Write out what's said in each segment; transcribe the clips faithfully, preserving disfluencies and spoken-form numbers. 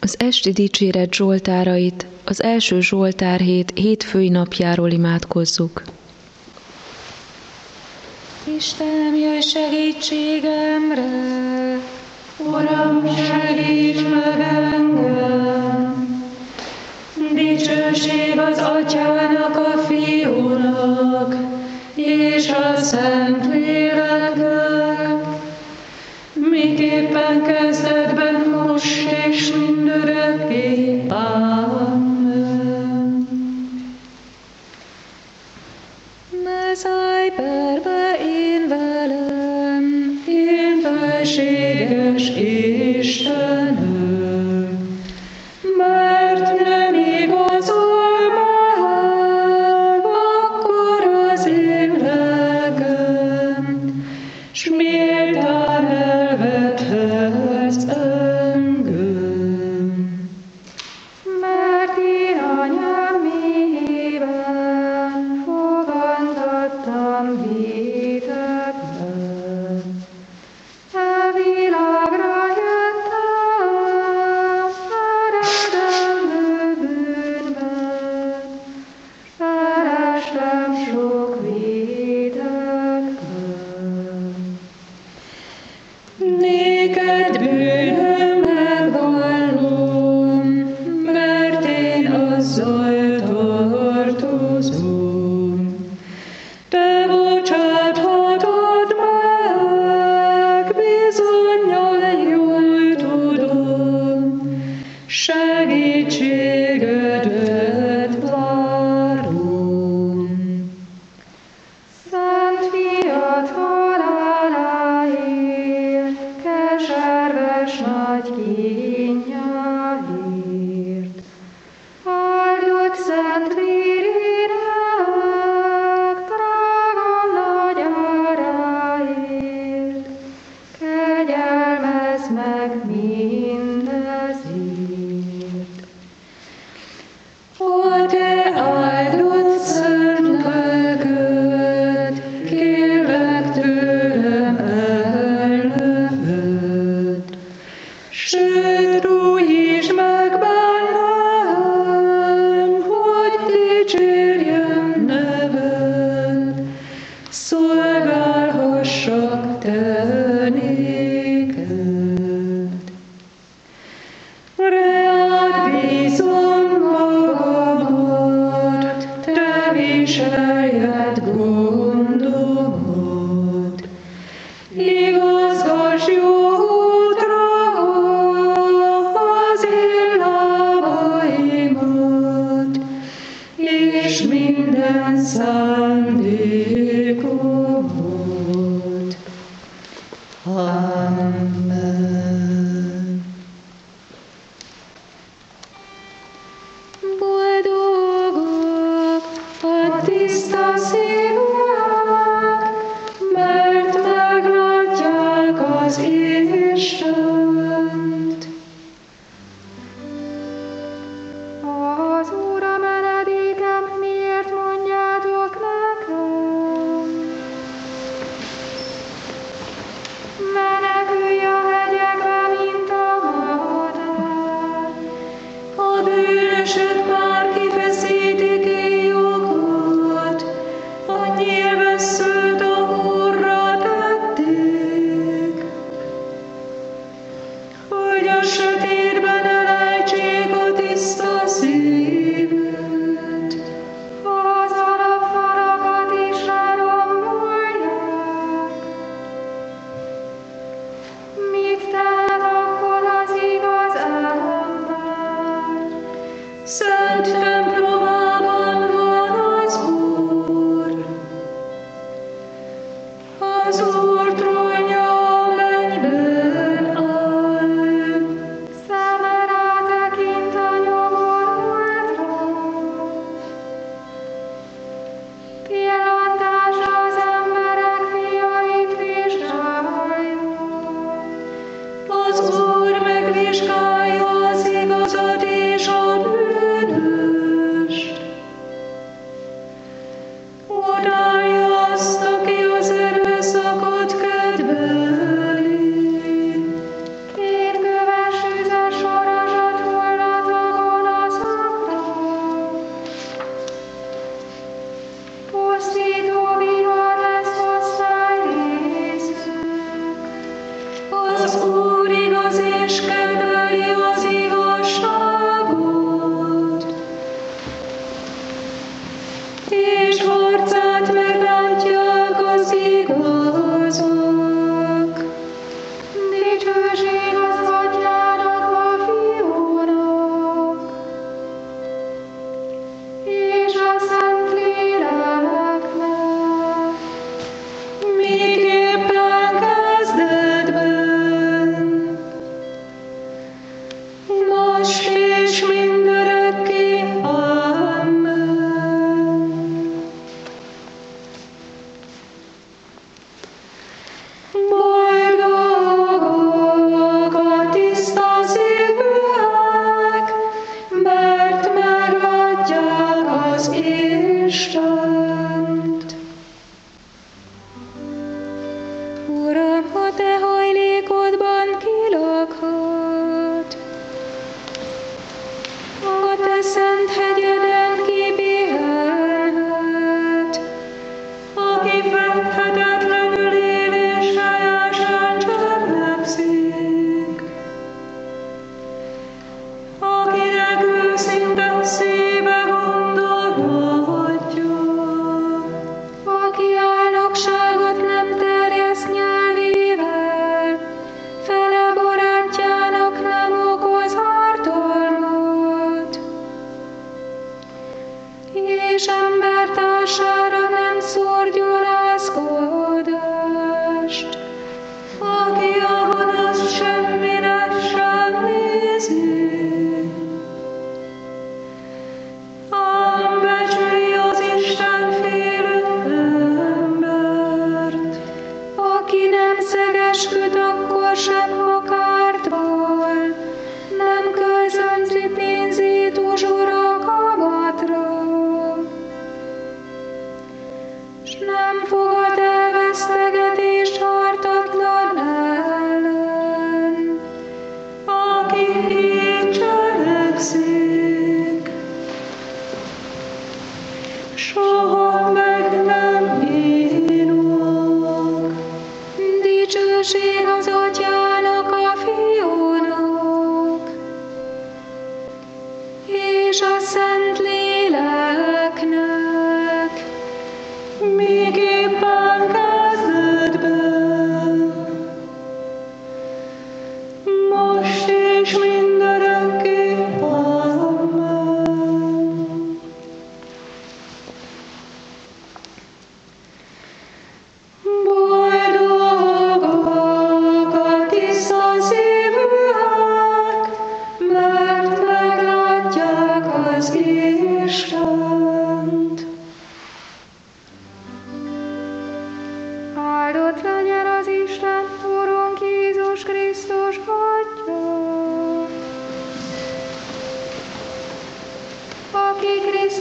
Az esti dicséret zsoltárait az első zsoltárhét hétfői napjáról imádkozzuk. Istenem, jöjj segítségemre! Uram, segíts meg engem! Dicsőség az Atyának, a Fiúnak, és a Szentléleknek, miképpen kezdetben, most és mindörökké. Amen. Ne szállj perbe én velem, én felséges Istenem, mert nem igazol meg akkor az én lelkem, s méltán elvethetsz engem. Mert én anyám méhében fogantattam vétekben, a világra jöttem, eredendő bűnben, felestem sok vétekben. Néked bűnöm megvallom, mert én azzal tartozom. Te bocsáthatod meg, bizonnyal jól tudom, segítségedet várom. Szent Fiad haláláért, keserves nagy kínjáért, áldott szent vérének, drága nagy áráért, kegyelmezz meg mindezért. Ó, te áldott szent lelköd, kérlek tőlem elneved, sőt, újítsd meg bennem, hogy dicsérjem neved, szolgálhassak te néked. Reád bízom magamat, te viseljed gondomat, igazgass jó útra az én lábaimat, és minden szándékomat. Amen. Boldogok a tiszta szívűek, mert meglátják az Istent. Az Úr a menedékem, miért mondjátok nekem? Menekülj a hegyekbe, mint a madár. A bűnösöt már kifeszítik éjokat, a nyilvesszőt a hurra tették, hogy a sötétben elejtsék a tiszta szívűt, az alapfalakat is lerombolják. Mit tehet akkor az igaz ember? Szent templomában van az Úr. Az Úr trónja a mennyben áll.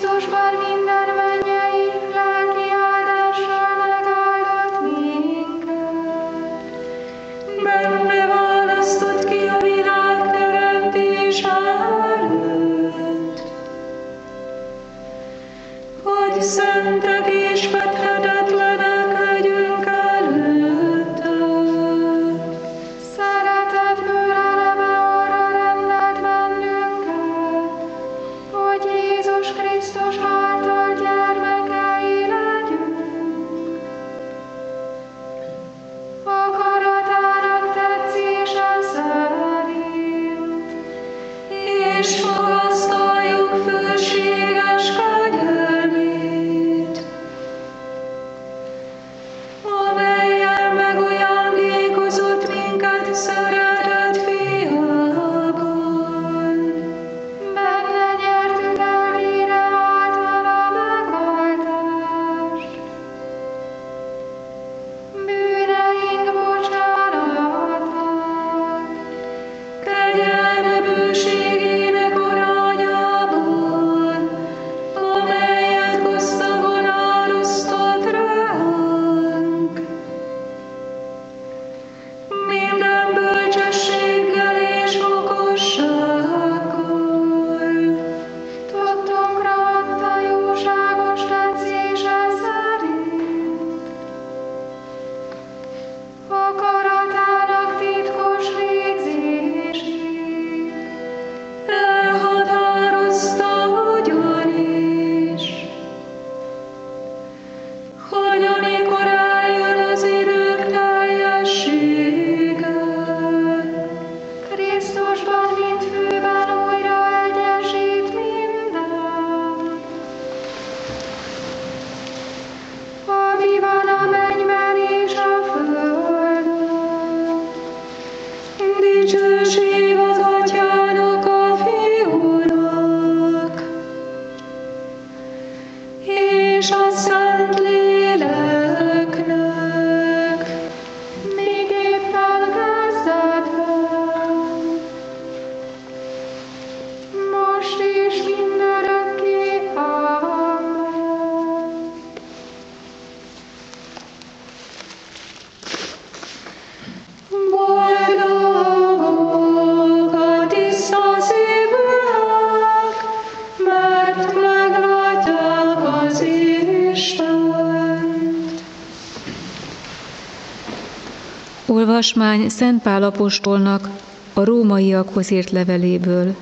Krisztusban minden mennyei lelki áldással megáldott minket. Benne választott ki a világ teremtés előtt, hogy szentek és fethetetlenek legyünk előtte. Szeretetből eleve arra rendelt bennünket, hogy Jézus Krisztus által gyermekei legyünk. Akaratának tetszése szerint, És magasztaljuk fölséges kegyelmét, amellyel megajándékozott minket szeretett fiában. benne nyertük el vére által a megváltást. Bűneink bocsánatát, Kegyelme bőségének arányában, amelyet gazdagon árosztott ránk. Minden bölcsességgel és okossággal, tudtunkra adta jóságos tetszése szerint. Akaratának titkos végzését, elhatározta ugyanis, hogy amikor eljön az idők teljessége, Krisztusban mint főben újra egyesít minden. Ami van a mennyben és a földön, dicsőség az Atyának, a Fiúnak, és a Szentléleknek, miképpen kezdetben, most és mindörökké. Amen. Boldogok a tiszta szívűek, mert meglátják az Istent. Olvasmány Szent Pál apostolnak a rómaiakhoz írt leveléből.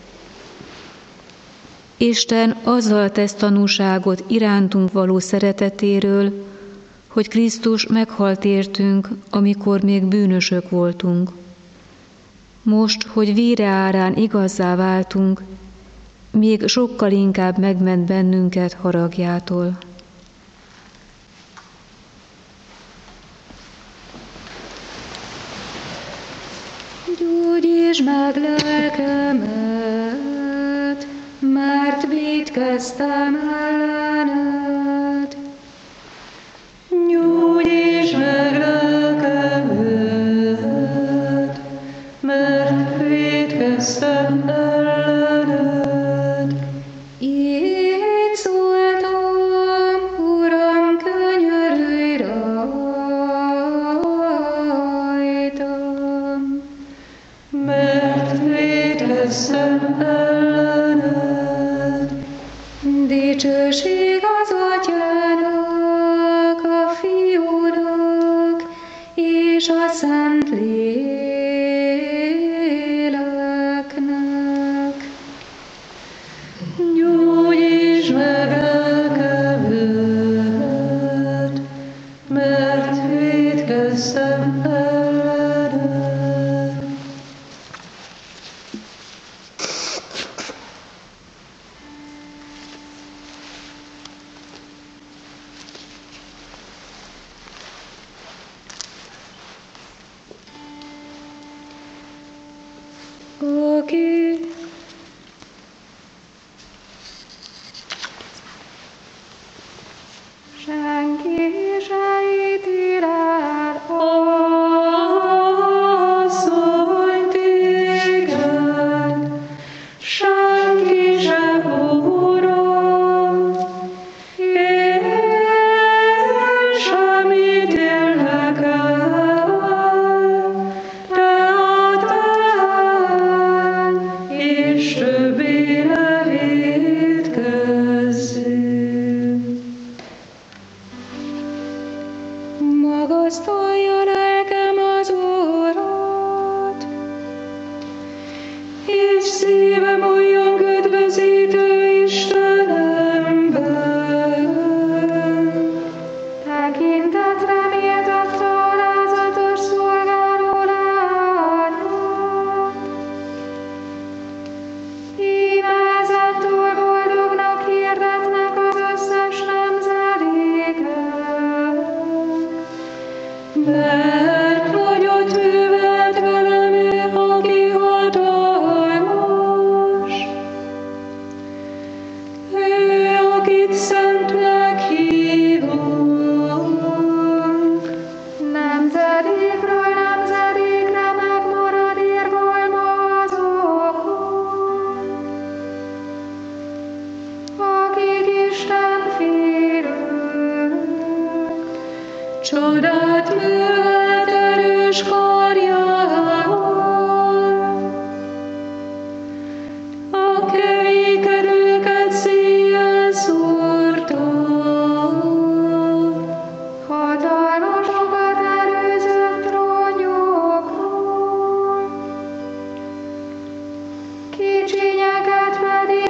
Isten azzal tesz tanúságot irántunk való szeretetéről, hogy Krisztus meghalt értünk, amikor még bűnösök voltunk. Most, hogy vére árán igazzá váltunk, még sokkal inkább megment bennünket haragjától. Gyógyítsd meg lelkemet, mert vétkeztem ellened. Gyógyítsd meg lelkemet, mert vétkeztem ellened. Így szóltam, Uram, könyörülj rajtam, mert vétkeztem ellened. Dicsőség az Atyának, a Fiúnak és a Szentléleknek. Gyógyítsd meg lelkemet, mert vétkeztem ellened. Aki senki se ítél el asszony téged, senki se hóra szívem olyan üdvözítő Istenemben. Tekintetre méltatta alázatos szolgáló lányod. Imázattól boldognak hirdetnek az összes nemzedékek. Mert nagyot művelt velem ő, aki hatalmas. Ő, akit szentnek hívunk. Nemzedékről nemzedékre megmarad irgalma azokon, akik Isten félők. Csodát művelt erős karjával. A kevékedőket széjjel szórta. Hatalmasokat erőzött trónjukról, kicsinyeket pedig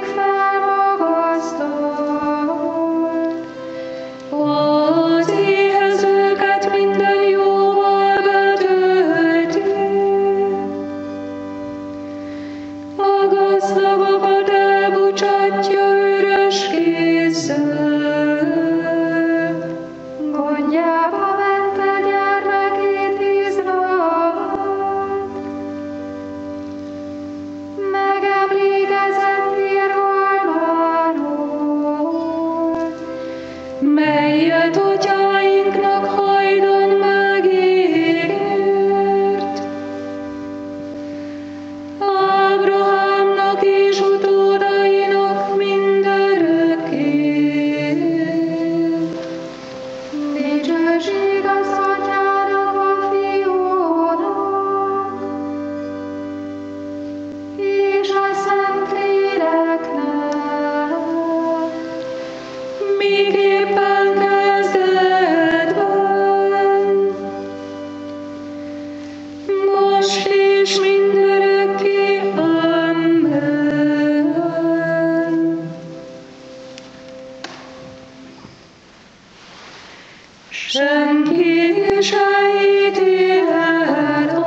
felmagasztott. Az éhezőket minden jóval betölti. A gazdagokat elbocsátja üres kézzel. Gondjába vette gyermekét Izraelt, megemlékezett irgalmáról, Melyet atyáinknak hajdan megígért. Ábrahámnak és utódainak mindörökké. dicsőség az Atyának, a Fiúnak, és a Szentléleknek, Miképpen kezdetben, most és mindörökké. Amen. Senki se ítélhet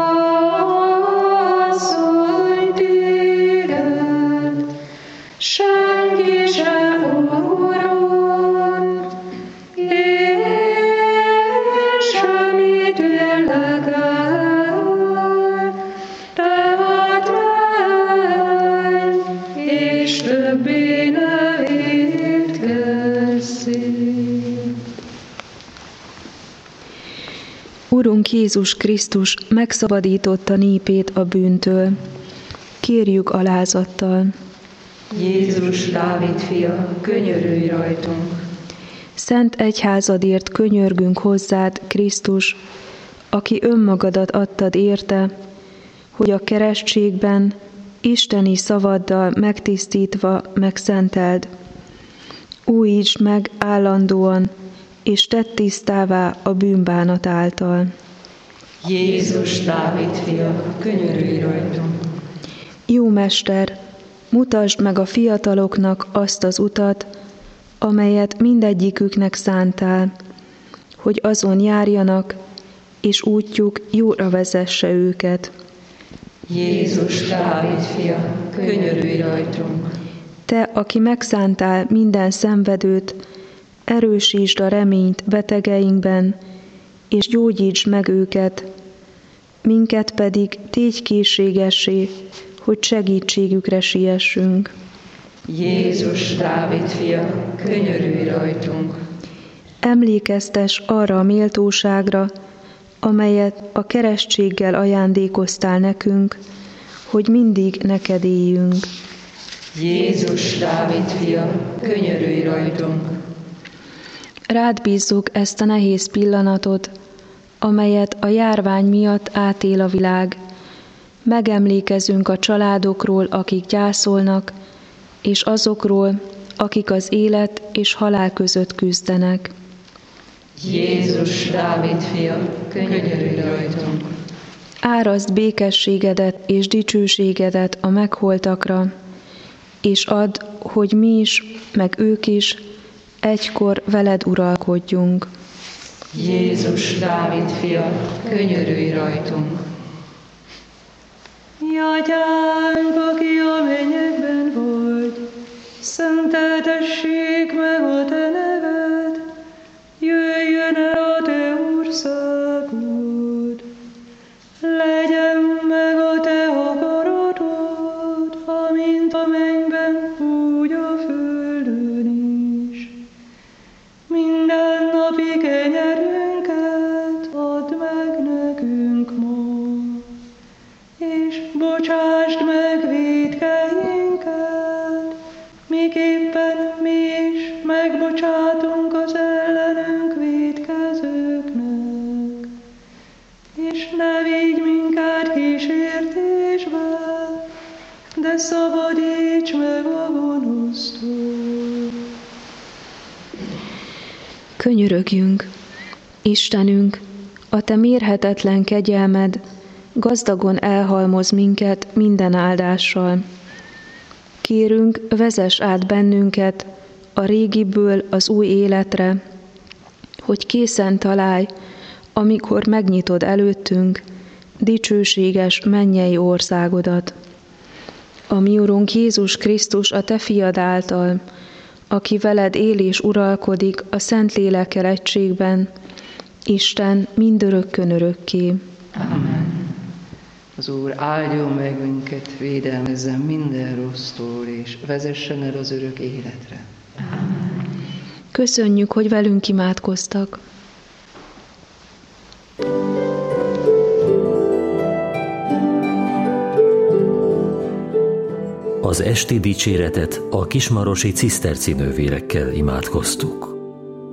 asszony téged, senki se Uram, én sem ítélek el, tehát menj, és többé ne vétkezzél. Urunk Jézus Krisztus megszabadította népét a bűntől. Kérjük alázattal. Jézus, Dávid fia, könyörülj rajtunk. Szent egyházadért könyörgünk hozzád, Krisztus, aki önmagadat adtad érte, hogy a keresztségben, isteni szavaddal megtisztítva megszenteld. Újítsd meg állandóan, és tedd tisztává a bűnbánat által. Jézus, Dávid fia, könyörülj rajtunk. Jó Mester, mutasd meg a fiataloknak azt az utat, amelyet mindegyiküknek szántál, hogy azon járjanak, és útjuk jóra vezesse őket. Jézus, Dávid fia, könyörülj rajtunk. Te, aki megszántál minden szenvedőt, erősítsd a reményt betegeinkben, és gyógyítsd meg őket, minket pedig tégy készségessé, hogy segítségükre siessünk. Jézus, Dávid fia, könyörülj rajtunk. Emlékeztes arra a méltóságra, amelyet a keresztséggel ajándékoztál nekünk, hogy mindig neked éljünk. Jézus, Dávid fia, könyörülj rajtunk. Rád bízzuk ezt a nehéz pillanatot, amelyet a járvány miatt átél a világ. Megemlékezünk a családokról, akik gyászolnak, és azokról, akik az élet és halál között küzdenek. Jézus, Dávid fia, könyörülj rajtunk. Áraszd békességedet és dicsőségedet a megholtakra, és add, hogy mi is, meg ők is egykor veled uralkodjunk. Jézus, Dávid fia, könyörülj rajtunk! Mi Atyánk, aki a mennyekben vagy, szenteltessék meg a te neved, jöjjön el a te országod, legyen meg a te akaratod, amint a mennyben, úgy a földön is. Minden napi kenyerünket add meg nekünk ma, és bocsásd meg vétkeinket, miképpen mi is megbocsátunk az ellenünk vétkezőknek. És ne vigy minket kísértésbe, de szabadíts meg a gonosztól. Könyörögjünk, Istenünk, a te mérhetetlen kegyelmed gazdagon elhalmoz minket minden áldással. Kérünk, vezess át bennünket a régiből az új életre, hogy készen találj, amikor megnyitod előttünk dicsőséges mennyei országodat. A mi Urunk Jézus Krisztus a te fiad által, aki veled él és uralkodik a Szentlélekkel egységben, Isten mindörökkön örökké. Amen. Az Úr áldjon meg minket, védelmezzen minden rossztól, és vezessen el az örök életre. Amen. Köszönjük, hogy velünk imádkoztak. Az esti dicséretet a kismarosi ciszterci nővérekkel imádkoztuk.